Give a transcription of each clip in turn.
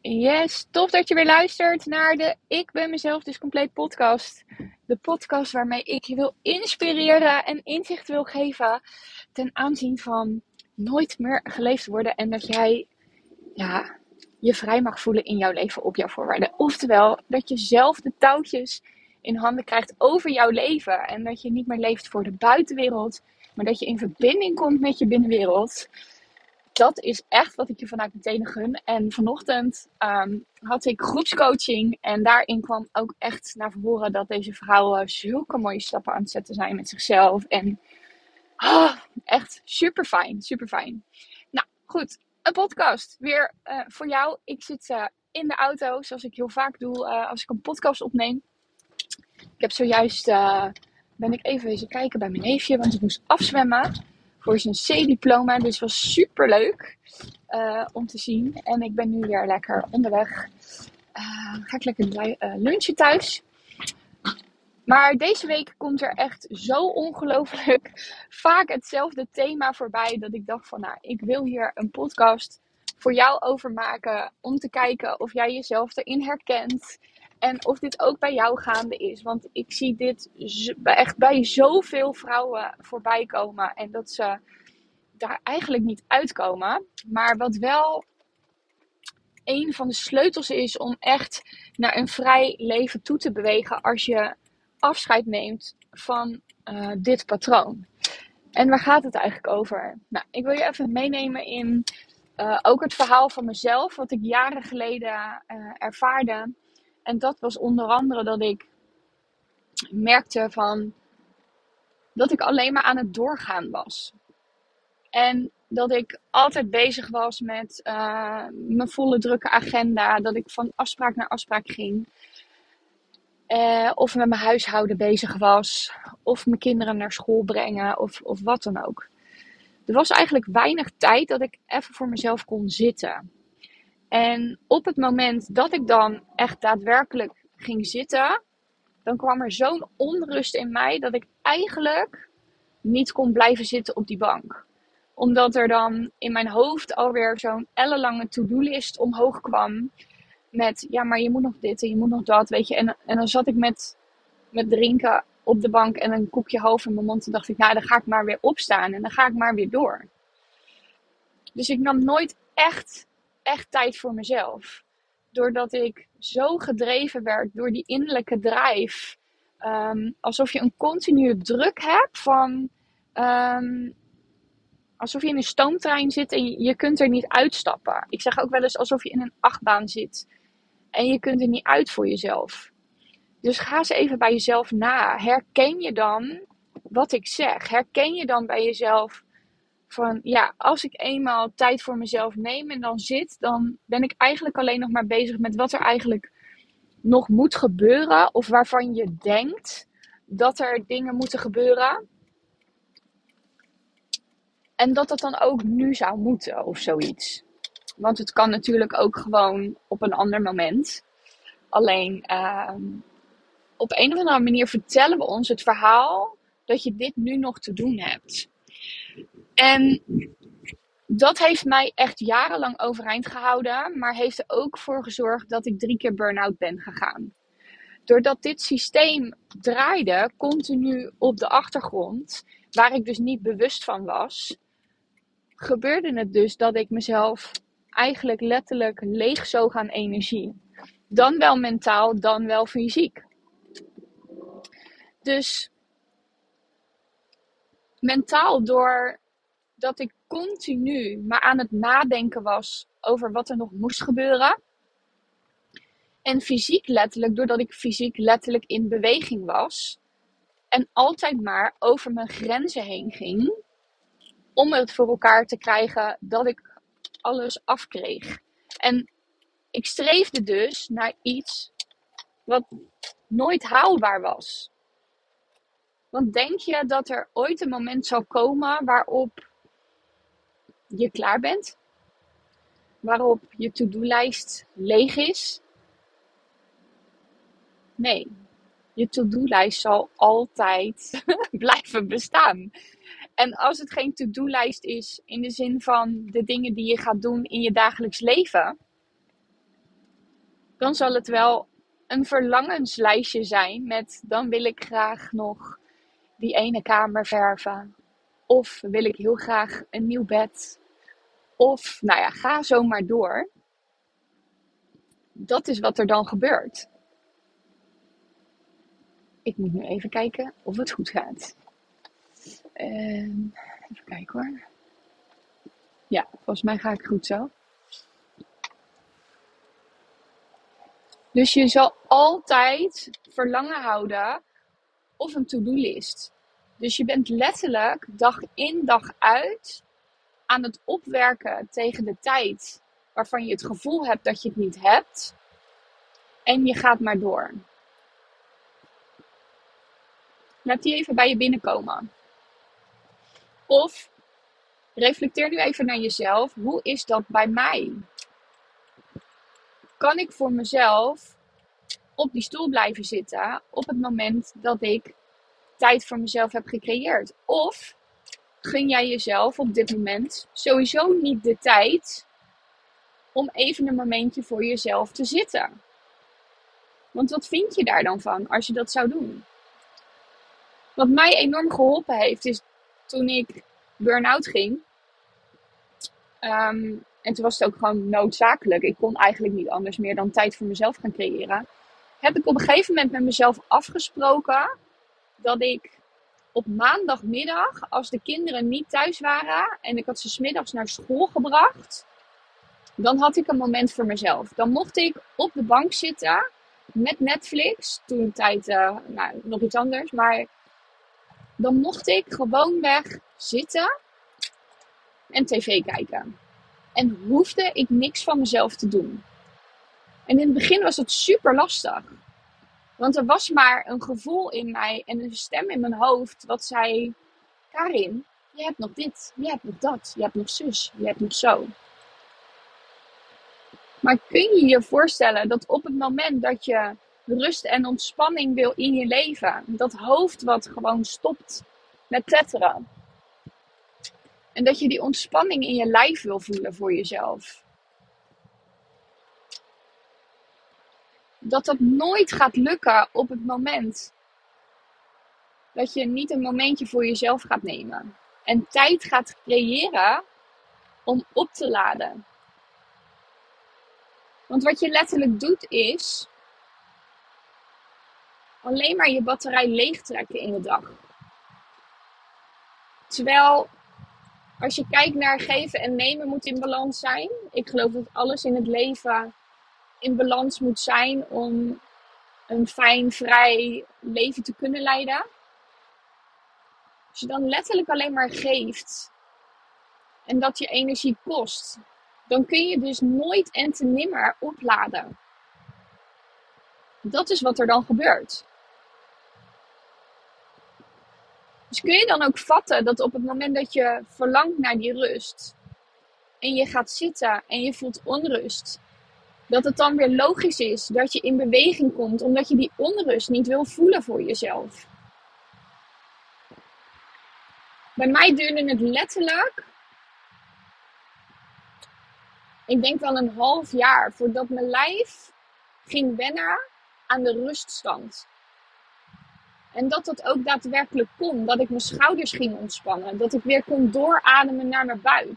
Yes, tof dat je weer luistert naar de Ik ben mezelf dus compleet podcast. De podcast waarmee ik je wil inspireren en inzicht wil geven ten aanzien van nooit meer geleefd worden. En dat jij je vrij mag voelen in jouw leven op jouw voorwaarden. Oftewel, dat je zelf de touwtjes in handen krijgt over jouw leven. En dat je niet meer leeft voor de buitenwereld, maar dat je in verbinding komt met je binnenwereld. Dat is echt wat ik je vanuit mijn tenen gun. En vanochtend had ik groepscoaching. En daarin kwam ook echt naar voren dat deze vrouwen zulke mooie stappen aan het zetten zijn met zichzelf. En echt super fijn, super fijn. Nou goed, een podcast weer voor jou. Ik zit in de auto, zoals ik heel vaak doe als ik een podcast opneem. Ik heb zojuist, ben ik even eens kijken bij mijn neefje, want ik moest afzwemmen voor zijn C-diploma. Dus het was super leuk om te zien. En ik ben nu weer lekker onderweg. Ga ik lekker lunchen thuis. Maar deze week komt er echt zo ongelooflijk vaak hetzelfde thema voorbij. Dat ik dacht van ik wil hier een podcast voor jou over maken. Om te kijken of jij jezelf erin herkent. En of dit ook bij jou gaande is. Want ik zie dit echt bij zoveel vrouwen voorbij komen. En dat ze daar eigenlijk niet uitkomen. Maar wat wel een van de sleutels is om echt naar een vrij leven toe te bewegen. Als je afscheid neemt van dit patroon. En waar gaat het eigenlijk over? Nou, ik wil je even meenemen in ook het verhaal van mezelf. Wat ik jaren geleden ervaarde. En dat was onder andere dat ik merkte dat ik alleen maar aan het doorgaan was. En dat ik altijd bezig was met mijn volle drukke agenda. Dat ik van afspraak naar afspraak ging. Of met mijn huishouden bezig was. Of mijn kinderen naar school brengen. Of wat dan ook. Er was eigenlijk weinig tijd dat ik even voor mezelf kon zitten. En op het moment dat ik dan echt daadwerkelijk ging zitten, dan kwam er zo'n onrust in mij dat ik eigenlijk niet kon blijven zitten op die bank. Omdat er dan in mijn hoofd alweer zo'n ellenlange to-do-list omhoog kwam. Met, ja, maar je moet nog dit en je moet nog dat, weet je. En dan zat ik met drinken op de bank en een koekje half in mijn mond. En dacht ik, dan ga ik maar weer opstaan en dan ga ik maar weer door. Dus ik nam nooit echt tijd voor mezelf. Doordat ik zo gedreven werd door die innerlijke drijf. Alsof je een continue druk hebt van alsof je in een stoomtrein zit en je kunt er niet uitstappen. Ik zeg ook wel eens alsof je in een achtbaan zit. En je kunt er niet uit voor jezelf. Dus ga eens even bij jezelf na. Herken je dan wat ik zeg? Herken je dan bij jezelf van, als ik eenmaal tijd voor mezelf neem en dan zit, dan ben ik eigenlijk alleen nog maar bezig met wat er eigenlijk nog moet gebeuren. Of waarvan je denkt dat er dingen moeten gebeuren. En dat dat dan ook nu zou moeten of zoiets. Want het kan natuurlijk ook gewoon op een ander moment. Alleen op een of andere manier vertellen we ons het verhaal dat je dit nu nog te doen hebt. En dat heeft mij echt jarenlang overeind gehouden. Maar heeft er ook voor gezorgd dat ik 3 keer burn-out ben gegaan. Doordat dit systeem draaide continu op de achtergrond. Waar ik dus niet bewust van was. Gebeurde het dus dat ik mezelf eigenlijk letterlijk leegzoog aan energie. Dan wel mentaal, dan wel fysiek. Dus mentaal doordat ik continu maar aan het nadenken was over wat er nog moest gebeuren. En fysiek letterlijk doordat ik fysiek letterlijk in beweging was. En altijd maar over mijn grenzen heen ging. Om het voor elkaar te krijgen dat ik alles afkreeg. En ik streefde dus naar iets wat nooit haalbaar was. Want denk je dat er ooit een moment zal komen waarop je klaar bent? Waarop je to-do-lijst leeg is? Nee, je to-do-lijst zal altijd blijven bestaan. En als het geen to-do-lijst is in de zin van de dingen die je gaat doen in je dagelijks leven, dan zal het wel een verlangenslijstje zijn met dan wil ik graag nog die ene kamer verven. Of wil ik heel graag een nieuw bed. Of nou ja, ga zo maar door. Dat is wat er dan gebeurt. Ik moet nu even kijken of het goed gaat. Even kijken hoor. Ja, volgens mij ga ik goed zo. Dus je zal altijd verlangen houden of een to-do-list. Dus je bent letterlijk dag in dag uit aan het opwerken tegen de tijd waarvan je het gevoel hebt dat je het niet hebt. En je gaat maar door. Laat die even bij je binnenkomen. Of reflecteer nu even naar jezelf. Hoe is dat bij mij? Kan ik voor mezelf op die stoel blijven zitten op het moment dat ik tijd voor mezelf heb gecreëerd? Of gun jij jezelf op dit moment sowieso niet de tijd om even een momentje voor jezelf te zitten? Want wat vind je daar dan van als je dat zou doen? Wat mij enorm geholpen heeft is toen ik burn-out ging. En toen was het ook gewoon noodzakelijk. Ik kon eigenlijk niet anders meer dan tijd voor mezelf gaan creëren. Heb ik op een gegeven moment met mezelf afgesproken dat ik op maandagmiddag, als de kinderen niet thuis waren en ik had ze 's middags naar school gebracht, dan had ik een moment voor mezelf. Dan mocht ik op de bank zitten met Netflix. Toen de tijd nog iets anders, maar dan mocht ik gewoonweg zitten en tv kijken. En hoefde ik niks van mezelf te doen. En in het begin was het super lastig. Want er was maar een gevoel in mij en een stem in mijn hoofd wat zei: Karin, je hebt nog dit, je hebt nog dat, je hebt nog zus, je hebt nog zo. Maar kun je je voorstellen dat op het moment dat je rust en ontspanning wil in je leven, dat hoofd wat gewoon stopt met tetteren, en dat je die ontspanning in je lijf wil voelen voor jezelf, dat nooit gaat lukken op het moment dat je niet een momentje voor jezelf gaat nemen. En tijd gaat creëren om op te laden. Want wat je letterlijk doet is alleen maar je batterij leegtrekken in de dag. Terwijl als je kijkt naar geven en nemen moet in balans zijn. Ik geloof dat alles in het leven in balans moet zijn om een fijn, vrij leven te kunnen leiden. Als je dan letterlijk alleen maar geeft en dat je energie kost, dan kun je dus nooit en te nimmer opladen. Dat is wat er dan gebeurt. Dus kun je dan ook vatten dat op het moment dat je verlangt naar die rust en je gaat zitten en je voelt onrust, dat het dan weer logisch is dat je in beweging komt omdat je die onrust niet wil voelen voor jezelf. Bij mij duurde het letterlijk, ik denk wel een half jaar voordat mijn lijf ging wennen aan de ruststand. En dat ook daadwerkelijk kon. Dat ik mijn schouders ging ontspannen. Dat ik weer kon doorademen naar mijn buik.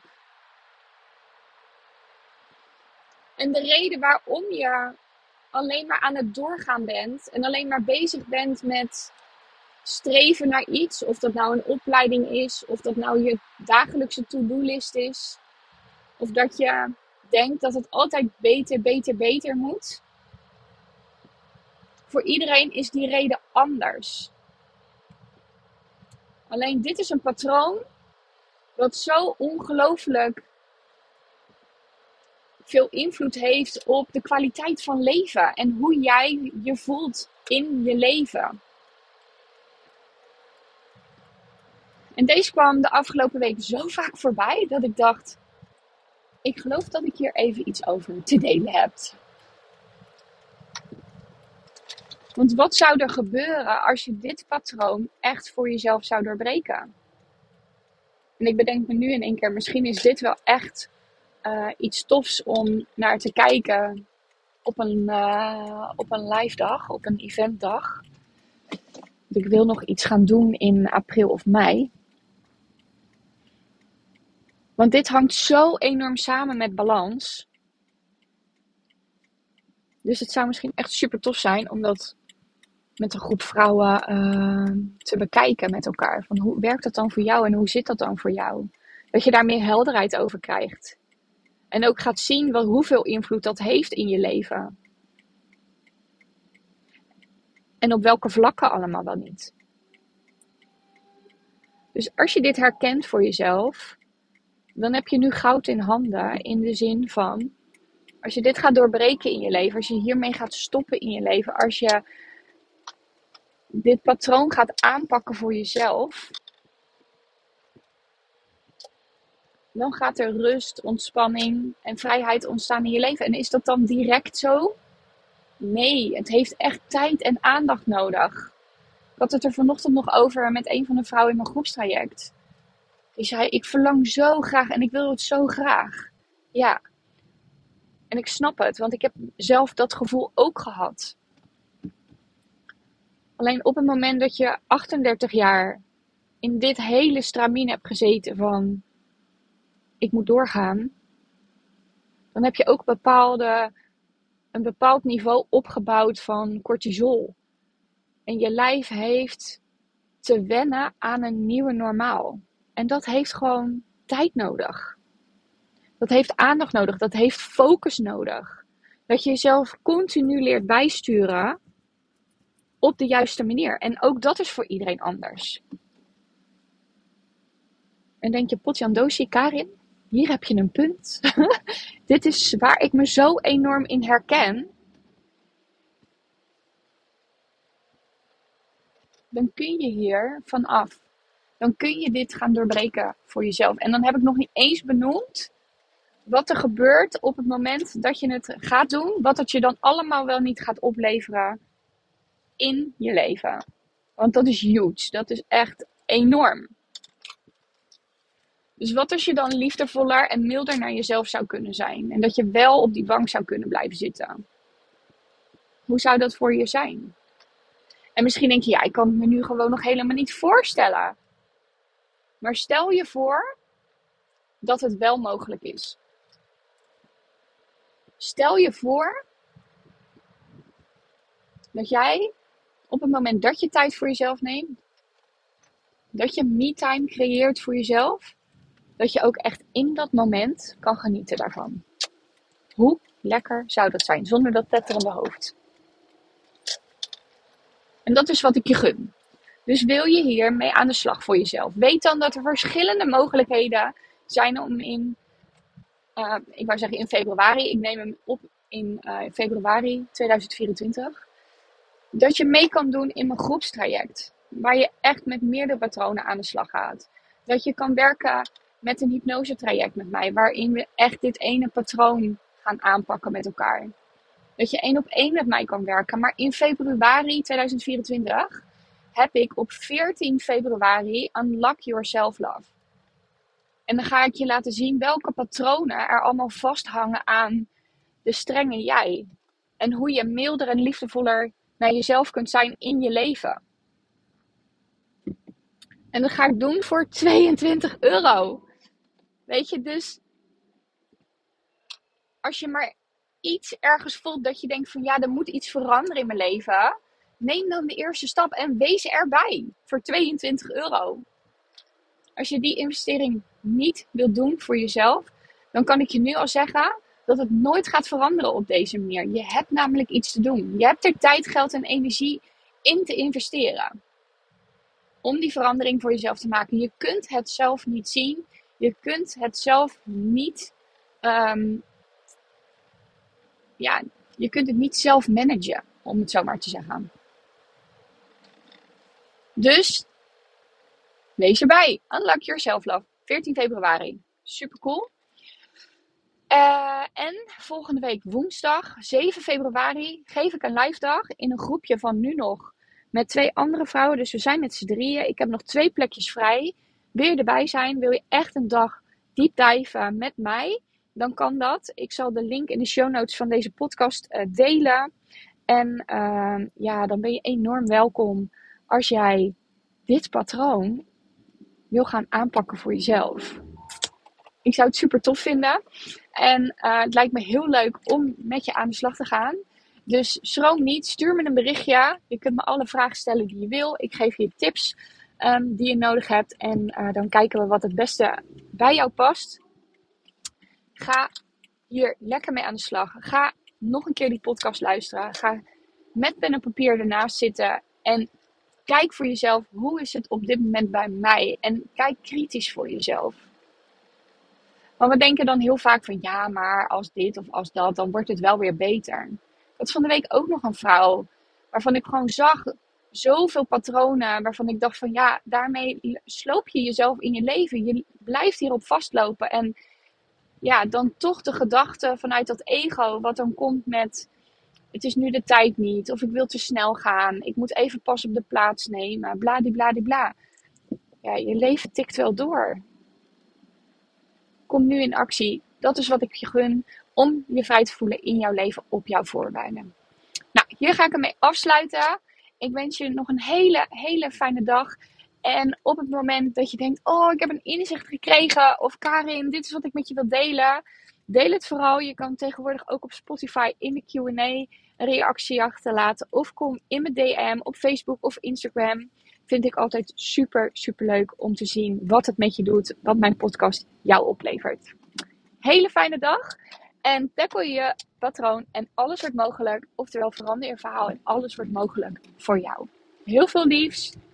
En de reden waarom je alleen maar aan het doorgaan bent. En alleen maar bezig bent met streven naar iets. Of dat nou een opleiding is. Of dat nou je dagelijkse to-do-list is. Of dat je denkt dat het altijd beter, beter, beter moet. Voor iedereen is die reden anders. Alleen dit is een patroon wat zo ongelooflijk veel invloed heeft op de kwaliteit van leven. En hoe jij je voelt in je leven. En deze kwam de afgelopen week zo vaak voorbij dat ik dacht, ik geloof dat ik hier even iets over te delen heb. Want wat zou er gebeuren als je dit patroon echt voor jezelf zou doorbreken? En ik bedenk me nu in één keer, misschien is dit wel echt iets tofs om naar te kijken op een live dag, op een eventdag. Ik wil nog iets gaan doen in april of mei. Want dit hangt zo enorm samen met balans. Dus het zou misschien echt super tof zijn om dat met een groep vrouwen te bekijken met elkaar. Van hoe werkt dat dan voor jou en hoe zit dat dan voor jou? Dat je daar meer helderheid over krijgt. En ook gaat zien hoeveel invloed dat heeft in je leven. En op welke vlakken allemaal wel niet. Dus als je dit herkent voor jezelf, dan heb je nu goud in handen. In de zin van, als je dit gaat doorbreken in je leven, als je hiermee gaat stoppen in je leven, als je dit patroon gaat aanpakken voor jezelf, dan gaat er rust, ontspanning en vrijheid ontstaan in je leven. En is dat dan direct zo? Nee, het heeft echt tijd en aandacht nodig. Ik had het er vanochtend nog over met een van de vrouwen in mijn groepstraject. Die zei, ik verlang zo graag en ik wil het zo graag. Ja, en ik snap het, want ik heb zelf dat gevoel ook gehad. Alleen op het moment dat je 38 jaar in dit hele stramien hebt gezeten van, ik moet doorgaan, dan heb je ook een bepaald niveau opgebouwd van cortisol. En je lijf heeft te wennen aan een nieuwe normaal. En dat heeft gewoon tijd nodig. Dat heeft aandacht nodig. Dat heeft focus nodig. Dat je jezelf continu leert bijsturen op de juiste manier. En ook dat is voor iedereen anders. En denk je, potjandoshi, Karin, hier heb je een punt. Dit is waar ik me zo enorm in herken. Dan kun je hier vanaf. Dan kun je dit gaan doorbreken voor jezelf. En dan heb ik nog niet eens benoemd wat er gebeurt op het moment dat je het gaat doen. Wat het je dan allemaal wel niet gaat opleveren in je leven. Want dat is huge. Dat is echt enorm. Dus wat als je dan liefdevoller en milder naar jezelf zou kunnen zijn? En dat je wel op die bank zou kunnen blijven zitten. Hoe zou dat voor je zijn? En misschien denk je, ja, ik kan het me nu gewoon nog helemaal niet voorstellen. Maar stel je voor dat het wel mogelijk is. Stel je voor dat jij op het moment dat je tijd voor jezelf neemt, dat je me-time creëert voor jezelf, dat je ook echt in dat moment kan genieten daarvan. Hoe lekker zou dat zijn, zonder dat tetterende hoofd? En dat is wat ik je gun. Dus wil je hiermee aan de slag voor jezelf? Weet dan dat er verschillende mogelijkheden zijn om ik wou zeggen in februari, ik neem hem op in februari 2024, dat je mee kan doen in mijn groepstraject. Waar je echt met meerdere patronen aan de slag gaat. Dat je kan werken met een hypnosetraject met mij. Waarin we echt dit ene patroon gaan aanpakken met elkaar. Dat je 1-op-1 met mij kan werken. Maar in februari 2024 heb ik op 14 februari Unlock Your Self-Love. En dan ga ik je laten zien welke patronen er allemaal vasthangen aan de strenge jij. En hoe je milder en liefdevoller naar jezelf kunt zijn in je leven. En dat ga ik doen voor €22. Weet je, dus als je maar iets ergens voelt dat je denkt van ja, er moet iets veranderen in mijn leven. Neem dan de eerste stap en wees erbij voor €22. Als je die investering niet wilt doen voor jezelf, dan kan ik je nu al zeggen dat het nooit gaat veranderen op deze manier. Je hebt namelijk iets te doen. Je hebt er tijd, geld en energie in te investeren. Om die verandering voor jezelf te maken. Je kunt het zelf niet zien. Je kunt het zelf niet... je kunt het niet zelf managen. Om het zo maar te zeggen. Dus, wees erbij. Unlock Your Self-Love. 14 februari. Super cool. En volgende week woensdag, 7 februari, geef ik een live dag in een groepje van nu nog met 2 andere vrouwen. Dus we zijn met z'n 3. Ik heb nog 2 plekjes vrij. Wil je erbij zijn? Wil je echt een dag diep diven met mij dan kan dat. Ik zal de link in de show notes van deze podcast delen. En dan ben je enorm welkom als jij dit patroon wil gaan aanpakken voor jezelf. Ik zou het super tof vinden. En het lijkt me heel leuk om met je aan de slag te gaan. Dus schroom niet, stuur me een berichtje. Je kunt me alle vragen stellen die je wil. Ik geef je tips die je nodig hebt. En dan kijken we wat het beste bij jou past. Ga hier lekker mee aan de slag. Ga nog een keer die podcast luisteren. Ga met pen en papier ernaast zitten. En kijk voor jezelf, hoe is het op dit moment bij mij? En kijk kritisch voor jezelf. Want we denken dan heel vaak van, ja, maar als dit of als dat, dan wordt het wel weer beter. Ik had van de week ook nog een vrouw, waarvan ik gewoon zag zoveel patronen, waarvan ik dacht van, ja, daarmee sloop je jezelf in je leven. Je blijft hierop vastlopen. En ja, dan toch de gedachte vanuit dat ego, wat dan komt met, het is nu de tijd niet, of ik wil te snel gaan, ik moet even pas op de plaats nemen, bladibladibla. Ja, je leven tikt wel door. Kom nu in actie. Dat is wat ik je gun, om je vrij te voelen in jouw leven op jouw voorwaarden. Nou, hier ga ik ermee afsluiten. Ik wens je nog een hele fijne dag. En op het moment dat je denkt, oh, ik heb een inzicht gekregen. Of Karin, dit is wat ik met je wil delen. Deel het vooral. Je kan tegenwoordig ook op Spotify in de Q&A een reactie achterlaten. Of kom in mijn DM op Facebook of Instagram. Vind ik altijd super leuk om te zien wat het met je doet. Wat mijn podcast jou oplevert. Hele fijne dag. En tackle je patroon en alles wordt mogelijk. Oftewel verander je verhaal en alles wordt mogelijk voor jou. Heel veel liefs.